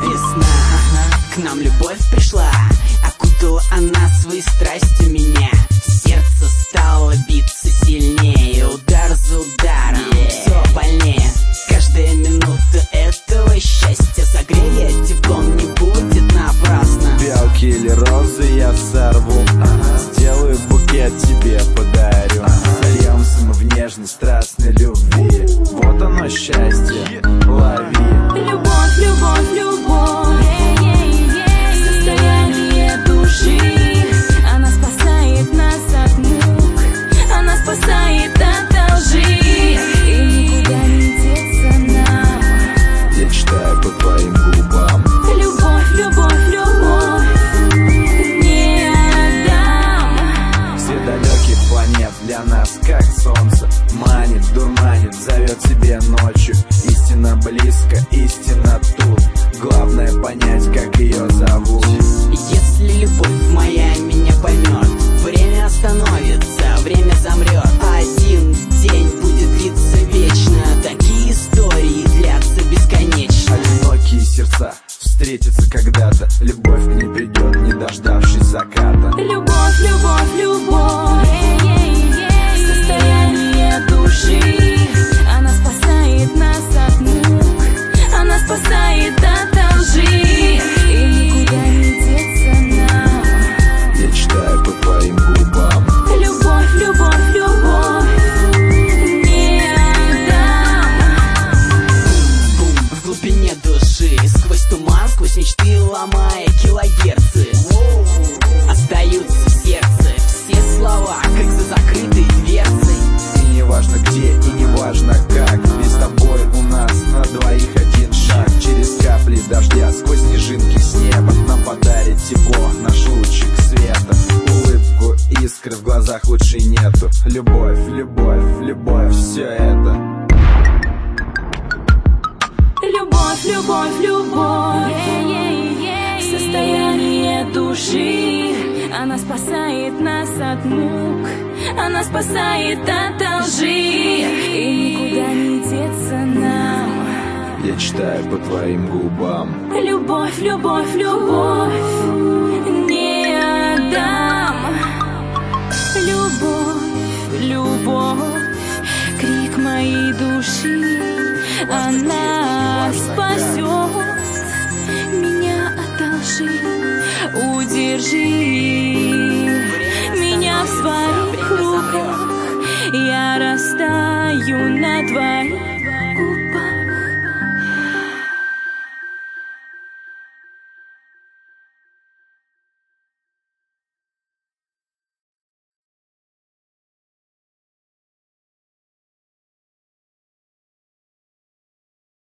Весна, к нам любовь пришла, окутала она свои страсти меня. Сердце стало биться сильнее, удар за ударом, все больнее. Каждая минута этого счастья согреет, теплом не будет напрасно. Белки или розы я сорву, сделаю букет тебе подарю. Сольемся мы в нежной страстной любви, вот оно счастье, лови. Любовь, любовь, любовь, состояние души. Она спасает нас от мук, она спасает от лжи, и никуда не деться нам. Я читаю по твоим губам. Любовь, любовь, любовь не отдам. Свет далеких планет для нас как солнце, манит, дурманит, зовет себе ночью. Истина близко, истина тут, главное понять, как ее зовут. Если любовь моя меня поймет, время остановится, время замрет. Один день будет длиться вечно, такие истории длятся бесконечно. Одинокие сердца встретятся когда-то, любовь не придет, не дождавшись заката. Любовь, любовь, любовь, состояние души. Она спасает нас от мук, она спасает от лжи, и никуда не деться нам. Я читаю по твоим губам. Любовь, любовь, любовь не отдам. Бум, в глубине души, сквозь туман, сквозь мечты ломая килогерцы. Остаются в сердце все слова, как за закрытой дверцей. И не важно где, и не важно как, ведь с тобой у нас на двоих один шаг. Через капли дождя, сквозь снежинки с неба нам подарит тепло наш лучик света. Улыбку, искры в глазах лучше нету. Любовь, любовь, любовь, все это. Любовь, любовь, любовь, состояние души. Она спасает нас от мук, она спасает от лжи, и никуда не деться нам. Я читаю по твоим губам. Любовь, любовь, любовь не отдам. Любовь, любовь, крик моей души. Она спасет меня от лжи. Удержи меня в своих руках, я растаю на твоих.